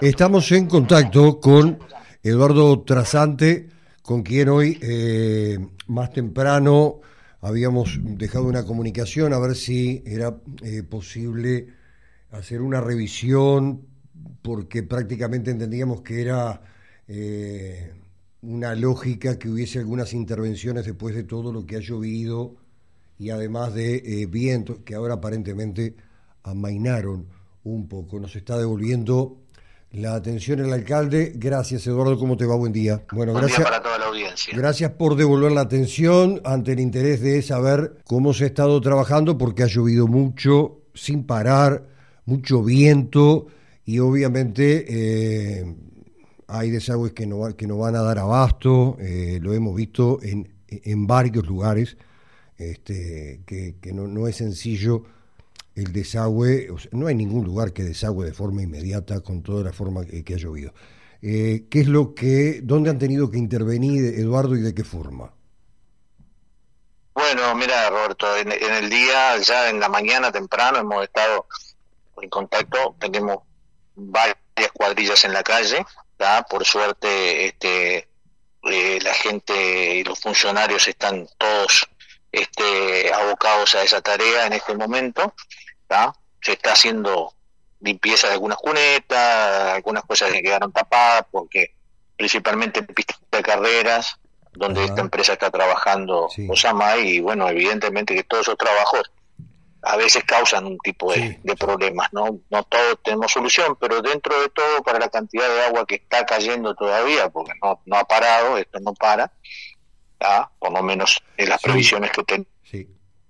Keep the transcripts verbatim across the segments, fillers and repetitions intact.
Estamos en contacto con Eduardo Trasante, con quien hoy eh, más temprano habíamos dejado una comunicación a ver si era eh, posible hacer una revisión, porque prácticamente entendíamos que era eh, una lógica que hubiese algunas intervenciones después de todo lo que ha llovido y además de eh, vientos que ahora aparentemente amainaron un poco. Nos está devolviendo la atención el alcalde. Gracias, Eduardo, ¿cómo te va? Buen día. Bueno, Buen gracias, día para toda la audiencia. Gracias por devolver la atención ante el interés de saber cómo se ha estado trabajando, porque ha llovido mucho, sin parar, mucho viento y obviamente eh, hay desagües que no, que no van a dar abasto. Eh, lo hemos visto en, en varios lugares, este, que, que no, no es sencillo el desagüe. O sea, no hay ningún lugar que desagüe de forma inmediata con toda la forma que, que ha llovido. Eh, ¿Qué es lo que, dónde han tenido que intervenir, Eduardo, y de qué forma? Bueno, mira, Roberto, en, en el día, ya en la mañana temprano, hemos estado en contacto, tenemos varias cuadrillas en la calle, ¿tá? Por suerte, este, eh, la gente y los funcionarios están todos este, abocados a esa tarea en este momento, ¿tá? Se está haciendo limpieza de algunas cunetas, algunas cosas que quedaron tapadas, porque principalmente en pistas de carreras, donde Ajá. esta empresa está trabajando, sí. Osama, y bueno, evidentemente que todos esos trabajos a veces causan un tipo de, sí, de problemas, ¿no? No todos tenemos solución, pero dentro de todo, para la cantidad de agua que está cayendo todavía, porque no, no ha parado, esto no para, ¿tá? Por lo menos en las sí. previsiones que tenemos. Sí.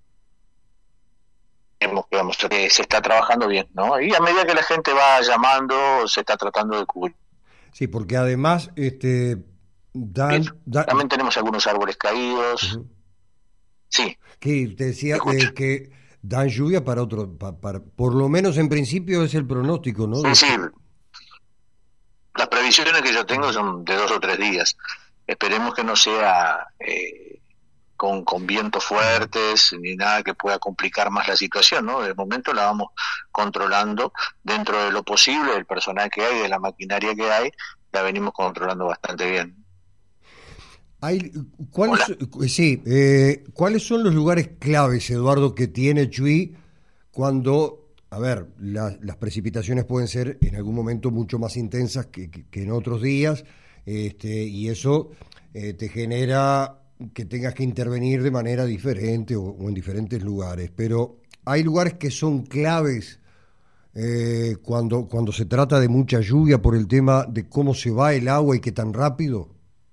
Que vamos, que se está trabajando bien, ¿no? Y a medida que la gente va llamando, se está tratando de cubrir. Sí, porque además, este, dan, dan... también tenemos algunos árboles caídos. Uh-huh. Sí. Que te decía eh, que dan lluvia para otro, para, para, por lo menos en principio es el pronóstico, ¿no? Sí, sí. Las previsiones que yo tengo son de dos o tres días. Esperemos que no sea eh, Con, con vientos fuertes ni nada que pueda complicar más la situación, ¿no? De momento la vamos controlando dentro de lo posible, del personal que hay, de la maquinaria que hay, la venimos controlando bastante bien. Hay, ¿cuáles, sí, eh, ¿cuáles son los lugares claves, Eduardo, que tiene Chuy cuando, a ver, la, las precipitaciones pueden ser en algún momento mucho más intensas que, que, que en otros días, este, y eso eh, te genera que tengas que intervenir de manera diferente o, o en diferentes lugares, pero hay lugares que son claves eh, cuando, cuando se trata de mucha lluvia por el tema de cómo se va el agua y qué tan rápido.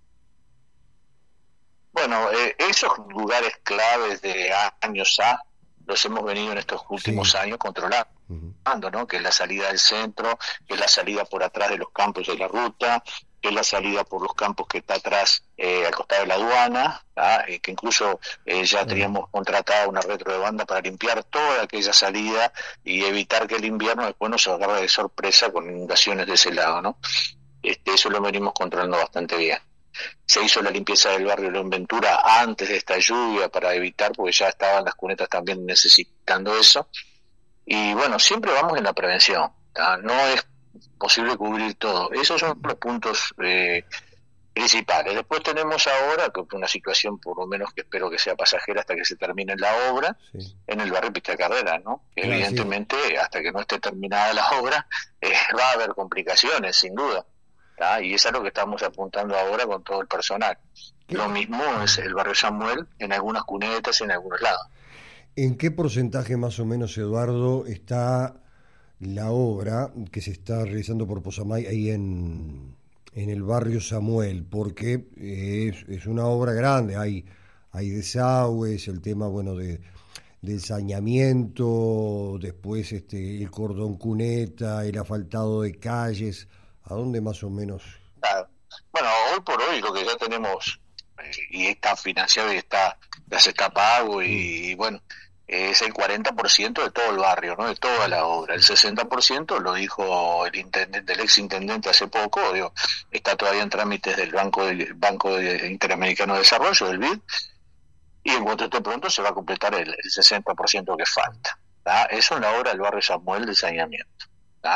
Bueno, eh, esos lugares claves de años A los hemos venido en estos últimos sí. años controlando, uh-huh. ¿no? Que es la salida del centro, que es la salida por atrás de los campos de la ruta, que es la salida por los campos que está atrás eh, al costado de la aduana, eh, que incluso eh, ya teníamos contratada una retro de banda para limpiar toda aquella salida y evitar que el invierno después nos agarre de sorpresa con inundaciones de ese lado, ¿no? Este, eso lo venimos controlando bastante bien. Se hizo la limpieza del barrio León Ventura antes de esta lluvia para evitar, porque ya estaban las cunetas también necesitando eso. Y bueno, siempre vamos en la prevención, ¿tá? No es posible cubrir todo. Esos son los puntos eh, principales. Después tenemos ahora, que una situación por lo menos que espero que sea pasajera hasta que se termine la obra, sí. en el barrio Pista Carrera, ¿no? Que claro, evidentemente, sí. hasta que no esté terminada la obra, eh, va a haber complicaciones, sin duda. ¿tá? Y eso es lo que estamos apuntando ahora con todo el personal. ¿Qué? Lo mismo es el barrio Samuel, en algunas cunetas, en algunos lados. ¿En qué porcentaje más o menos, Eduardo, está la obra que se está realizando por Posamay ahí en, en el barrio Samuel? Porque es, es una obra grande, hay, hay desagües, el tema bueno de del saneamiento, después este el cordón cuneta, el asfaltado de calles. ¿A dónde más o menos? Claro. Bueno, hoy por hoy lo que ya tenemos eh, y está financiado y está ya se está pago y, y bueno, es el cuarenta por ciento de todo el barrio, ¿no? De toda la obra. El sesenta por ciento lo dijo el intendente, el ex intendente hace poco, digo, está todavía en trámites del Banco de, Banco de Interamericano de Desarrollo, del B I D, y en cuanto esté pronto se va a completar el, el sesenta por ciento que falta. ¿tá? Eso es la obra del barrio Samuel de saneamiento. ¿tá?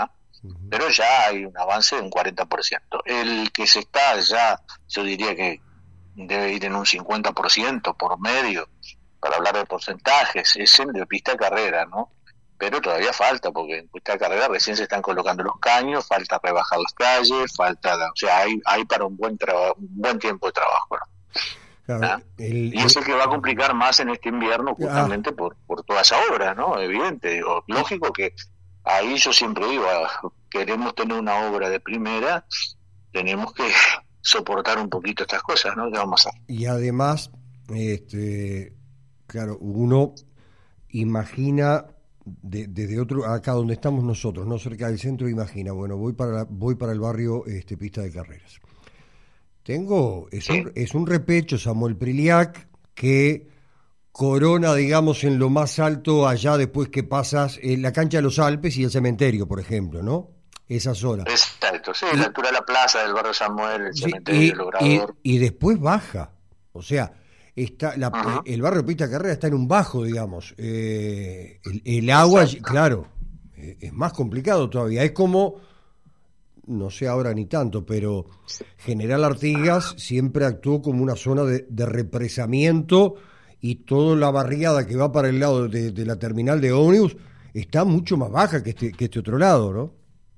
pero ya hay un avance de un cuarenta por ciento. El que se está ya, yo diría que debe ir en un cincuenta por ciento por medio, para hablar de porcentajes, es el de pista de carrera, ¿no? Pero todavía falta, porque en pista de carrera recién se están colocando los caños, falta rebajar las calles, falta, o sea, hay hay para un buen traba, un buen tiempo de trabajo, ¿no? Claro, ¿Ah? el, Y es el que va a complicar más en este invierno justamente ah. por, por toda esa obra, ¿no? Evidente, digo, lógico que ahí yo siempre digo, queremos tener una obra de primera, tenemos que soportar un poquito estas cosas, ¿no? ¿Qué vamos a hacer? Y además, este, claro, uno imagina de, desde otro, acá donde estamos nosotros, no cerca del centro, imagina, bueno, voy para la, voy para el barrio este, Pista de Carreras. Tengo, es un, es un repecho Samuel Priliac que corona, digamos, en lo más alto allá después que pasas en la cancha de los Alpes y el cementerio, por ejemplo, ¿no? Esa zona. Exacto, sí, y, la altura de la plaza del barrio Samuel, el sí, cementerio, y, el obrador. Y, y después baja, o sea, está la, uh-huh. el barrio Pista Carrera está en un bajo, digamos. Eh, el, el agua, Exacto. claro, eh, es más complicado todavía. Es como, no sé ahora ni tanto, pero General Artigas siempre actuó como una zona de, de represamiento y toda la barriada que va para el lado de, de la terminal de ómnibus está mucho más baja que este, que este otro lado, ¿no?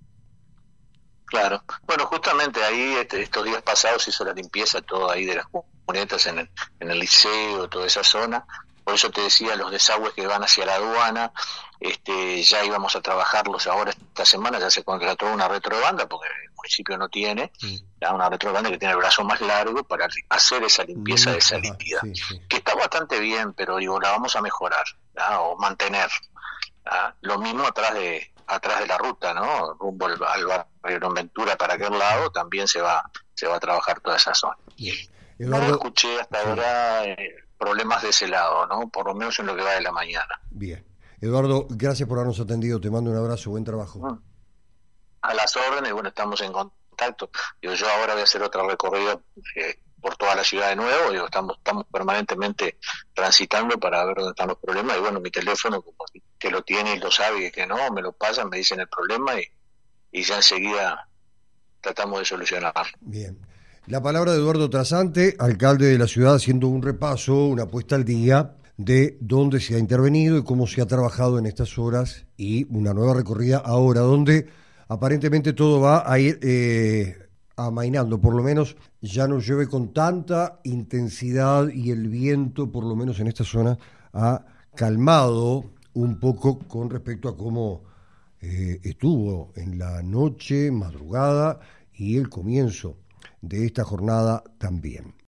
Claro. Bueno, justamente ahí este, estos días pasados se hizo la limpieza todo ahí de las cunetas en el, en el liceo, toda esa zona. Por eso te decía, los desagües que van hacia la aduana, este, ya íbamos a trabajarlos ahora esta semana, ya se contrató una retrobanda, porque el municipio no tiene, sí. ya una retrobanda que tiene el brazo más largo para hacer esa limpieza de esa salida, sí, sí. que está bastante bien, pero digo, la vamos a mejorar, ¿ya? O mantener. ¿Ya? Lo mismo atrás de atrás de la ruta, ¿no? Rumbo al, al barrio Ventura para aquel lado, también se va se va a trabajar toda esa zona. Bien. Eduardo, no escuché hasta sí. ahora eh, problemas de ese lado, ¿no? Por lo menos en lo que va de la mañana. Bien. Eduardo, gracias por habernos atendido, te mando un abrazo, buen trabajo. A las órdenes, bueno, estamos en contacto. Digo, yo ahora voy a hacer otra recorrida eh, por toda la ciudad de nuevo, digo, estamos, estamos permanentemente transitando para ver dónde están los problemas, y bueno, mi teléfono, como que lo tiene y lo sabe y que no, me lo pasan, me dicen el problema y, y ya enseguida tratamos de solucionarlo. Bien. La palabra de Eduardo Trasante, alcalde de la ciudad, haciendo un repaso, una puesta al día de dónde se ha intervenido y cómo se ha trabajado en estas horas, y una nueva recorrida ahora, donde aparentemente todo va a ir eh, amainando, por lo menos ya no llueve con tanta intensidad y el viento, por lo menos en esta zona, ha calmado un poco con respecto a cómo eh, estuvo en la noche, madrugada y el comienzo de esta jornada también.